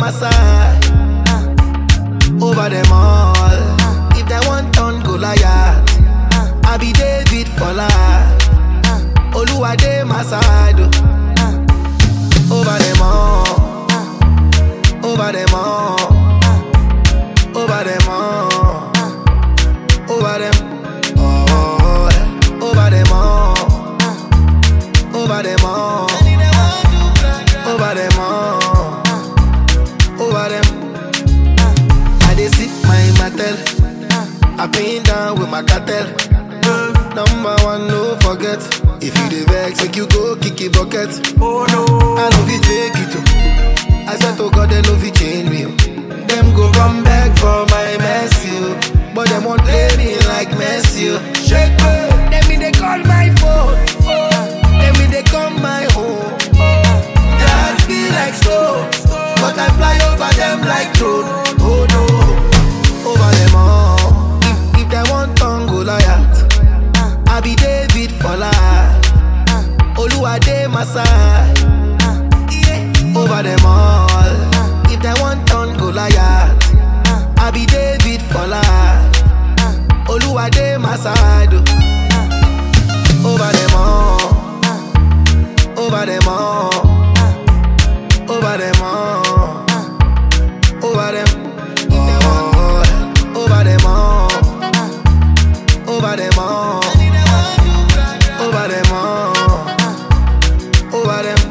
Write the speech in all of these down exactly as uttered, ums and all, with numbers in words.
my side. Over them all. If they want turn Goliath, I be David for life. Oluwa dey my side. Over them all. Over them all. Over them all. Over them all. Over them all. Over them all. Over them all. Over them. I dey sit my matel. I been down with my cartel. Number one, no forget. If you dey vex, make you go kick it bucket. Oh no, I know fit fake it too. I swear to God, they know fit change me. Oh. Them go come back for my mess, you. But them won't play me like Messi. Oh. Shake me, let me they call my phone. Let me they come my home. That feel like slow, but I fly over them like drone. Oh no, over them all. If, if they want turn Goliath, I be David for life. Oluwa dey my side. Over them all. If they want turn Goliath, I be David for life. Oluwa dey my side. Over them all. Over them all. Over them all. Over them all. Over them all. Over them all. Over them all. Over them.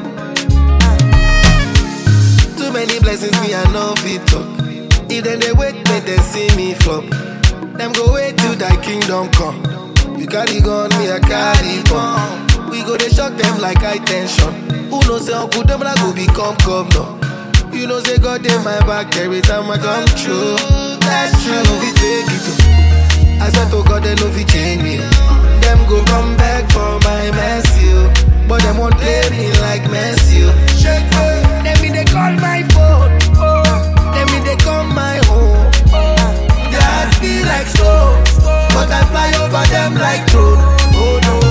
Too many blessings me I no fit talk. If then they wait, make them see me flop. Them go wait till thy kingdom come. You carry gun, me I carry bomb. We go they shock them like high tension. Who knows say Uncle them like go become governor. You know say God in my back every time I come true. That's true. I know fit fake it too. I swear to God they know fit change me. Them go come back for my mess, you. But them won't play me like Messi. Shake me, let me they call my phone. Let me they come my home. That feel like slow, but I fly over them like drone. Oh no.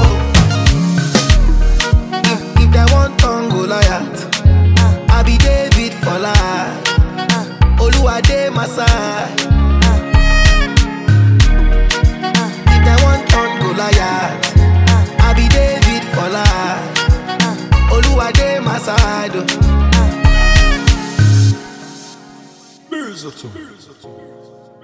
If, if they want turn Goliath, I be David for life. Oluwa dey my side. If they want turn Goliath, I be David for life. Oluwa dey my side. Music.